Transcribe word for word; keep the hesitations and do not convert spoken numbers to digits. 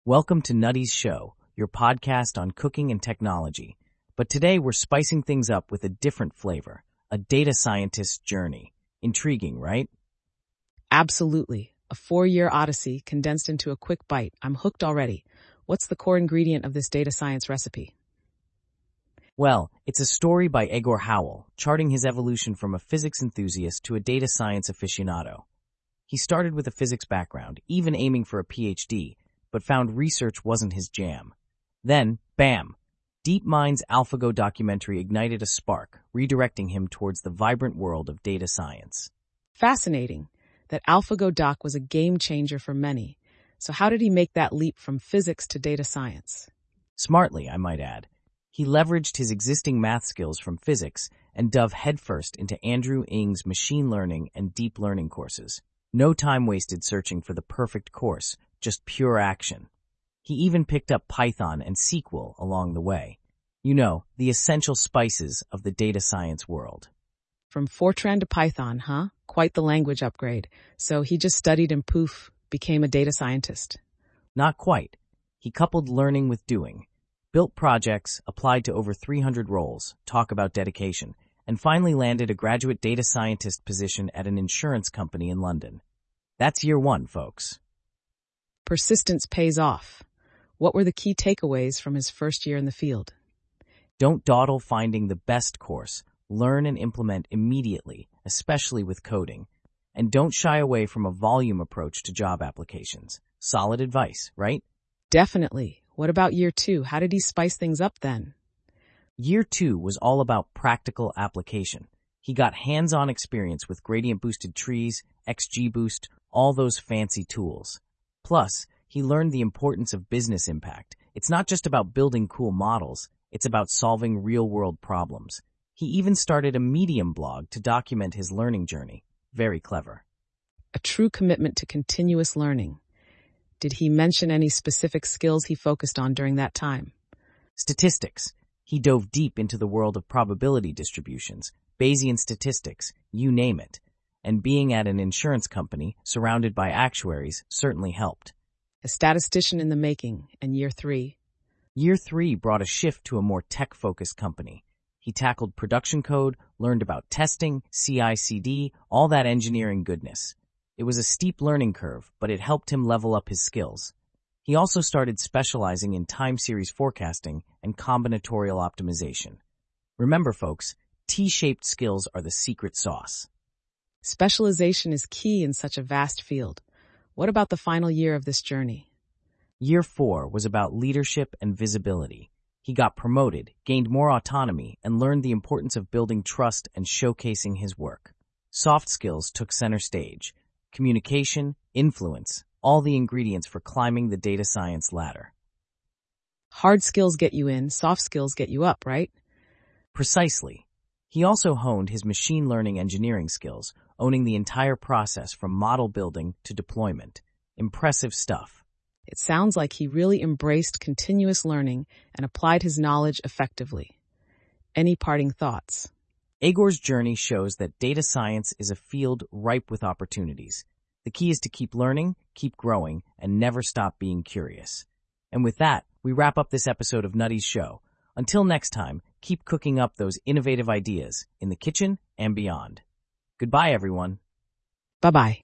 Welcome to Nutty's Show, your podcast on cooking and technology. But today we're spicing things up with a different flavor, a data scientist's journey. Intriguing, right? Absolutely. A four-year odyssey condensed into a quick bite. I'm hooked already. What's the core ingredient of this data science recipe? Well, it's a story by Egor Howell, charting his evolution from a physics enthusiast to a data science aficionado. He started with a physics background, even aiming for a P H D, but found research wasn't his jam. Then, bam! DeepMind's AlphaGo documentary ignited a spark, redirecting him towards the vibrant world of data science. Fascinating. That AlphaGo doc was a game changer for many. So how did he make that leap from physics to data science? Smartly, I might add. He leveraged his existing math skills from physics and dove headfirst into Andrew Ng's machine learning and deep learning courses. No time wasted searching for the perfect course, just pure action. He even picked up Python and S Q L along the way. You know, the essential spices of the data science world. From Fortran to Python, huh? Quite the language upgrade. So he just studied and poof, became a data scientist. Not quite. He coupled learning with doing. Built projects, applied to over three hundred roles, talk about dedication, and finally landed a graduate data scientist position at an insurance company in London. That's year one, folks. Persistence pays off. What were the key takeaways from his first year in the field? Don't dawdle finding the best course. Learn and implement immediately, especially with coding. And don't shy away from a volume approach to job applications. Solid advice, right? Definitely. What about year two? How did he spice things up then? Year two was all about practical application. He got hands-on experience with gradient-boosted trees, XGBoost, all those fancy tools. Plus, he learned the importance of business impact. It's not just about building cool models, it's about solving real-world problems. He even started a Medium blog to document his learning journey. Very clever. A true commitment to continuous learning. Did he mention any specific skills he focused on during that time? Statistics. He dove deep into the world of probability distributions, Bayesian statistics, you name it. And being at an insurance company, surrounded by actuaries, certainly helped. A statistician in the making, and year three. Year three brought a shift to a more tech-focused company. He tackled production code, learned about testing, C I C D, all that engineering goodness. It was a steep learning curve, but it helped him level up his skills. He also started specializing in time series forecasting and combinatorial optimization. Remember, folks, T-shaped skills are the secret sauce. Specialization is key in such a vast field. What about the final year of this journey? Year four was about leadership and visibility. He got promoted, gained more autonomy, and learned the importance of building trust and showcasing his work. Soft skills took center stage. Communication, influence, all the ingredients for climbing the data science ladder. Hard skills get you in, soft skills get you up, right? Precisely. He also honed his machine learning engineering skills, owning the entire process from model building to deployment. Impressive stuff. It sounds like he really embraced continuous learning and applied his knowledge effectively. Any parting thoughts? Egor's journey shows that data science is a field ripe with opportunities. The key is to keep learning, keep growing, and never stop being curious. And with that, we wrap up this episode of Nutty's Show. Until next time, keep cooking up those innovative ideas in the kitchen and beyond. Goodbye, everyone. Bye-bye.